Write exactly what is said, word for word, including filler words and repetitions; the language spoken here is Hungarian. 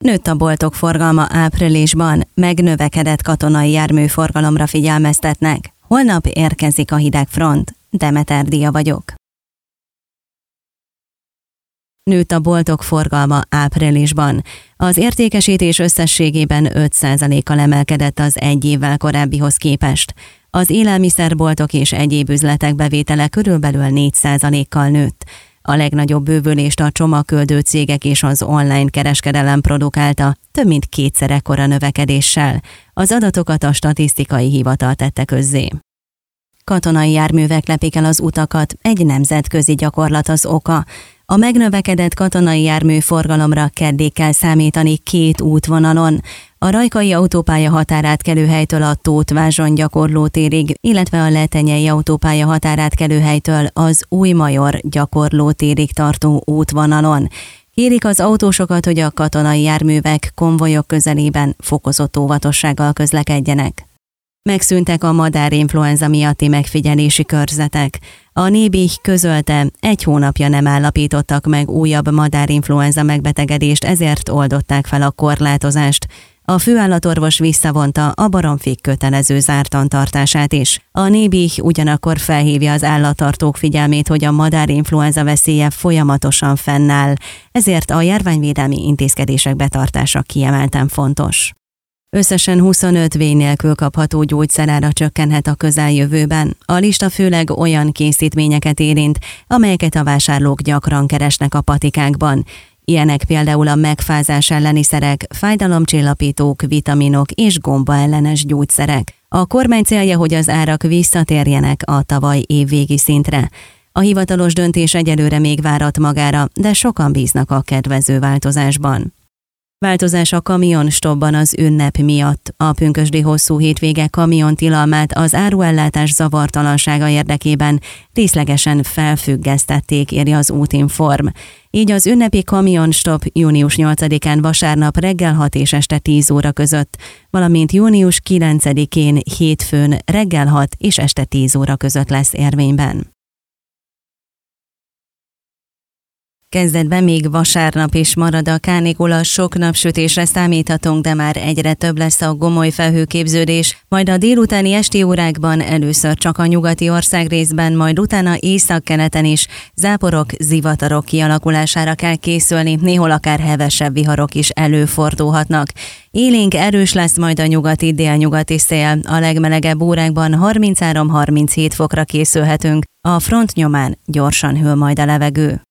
Nőtt a boltok forgalma áprilisban, megnövekedett katonai járműforgalomra figyelmeztetnek. Holnap érkezik a hideg front. Demeter Dia vagyok. Nőtt a boltok forgalma áprilisban. Az értékesítés összességében öt százalékkal emelkedett az egy évvel korábbihoz képest. Az élelmiszerboltok és egyéb üzletek bevétele körülbelül négy százalékkal nőtt. A legnagyobb bővülést a csomagküldő cégek és az online kereskedelem produkálta, több mint kétszer ekkora növekedéssel. Az adatokat a statisztikai hivatal tette közzé. Katonai járművek lepik el az utakat, egy nemzetközi gyakorlat az oka. A megnövekedett katonai jármű forgalomra keddig kell számítani két útvonalon. A Rajkai autópálya határátkelőhelytől a Tóth-Vázson gyakorlótérig, illetve a Letenyei autópálya határátkelőhelytől az Újmajor gyakorlótérig tartó útvonalon. Kérik az autósokat, hogy a katonai járművek konvojok közelében fokozott óvatossággal közlekedjenek. Megszűntek a madárinfluenza miatti megfigyelési körzetek. A Nébih közölte, egy hónapja nem állapítottak meg újabb madárinfluenza megbetegedést, ezért oldották fel a korlátozást. A főállatorvos visszavonta a baromfik kötelező zártan tartását is. A Nébih ugyanakkor felhívja az állattartók figyelmét, hogy a madárinfluenza veszélye folyamatosan fennáll, ezért a járványvédelmi intézkedések betartása kiemelten fontos. Összesen huszonöt vény nélkül kapható gyógyszerára csökkenhet a közeljövőben. A lista főleg olyan készítményeket érint, amelyeket a vásárlók gyakran keresnek a patikákban. Ilyenek például a megfázás elleni szerek, fájdalomcsillapítók, vitaminok és gombaellenes gyógyszerek. A kormány célja, hogy az árak visszatérjenek a tavaly évvégi szintre. A hivatalos döntés egyelőre még várat magára, de sokan bíznak a kedvező változásban. Változás a kamionstopban az ünnep miatt. A pünkösdi hosszú hétvége kamiontilalmát az áruellátás zavartalansága érdekében részlegesen felfüggesztették, írja az Útinform. Így az ünnepi kamionstop június nyolcadikán vasárnap reggel hat és este tíz óra között, valamint június kilencedikén hétfőn reggel hat és este tíz óra között lesz érvényben. Kezdetben még vasárnap is marad a kánikula, sok napsütésre számíthatunk, de már egyre több lesz a gomoly felhőképződés, majd a délutáni esti órákban először csak a nyugati országrészben, majd utána északkeleten is záporok, zivatarok kialakulására kell készülni, néhol akár hevesebb viharok is előfordulhatnak. Élénk erős lesz majd a nyugati délnyugati szél, a legmelegebb órákban harminchárom-harminchét fokra készülhetünk, a front nyomán gyorsan hűl majd a levegő.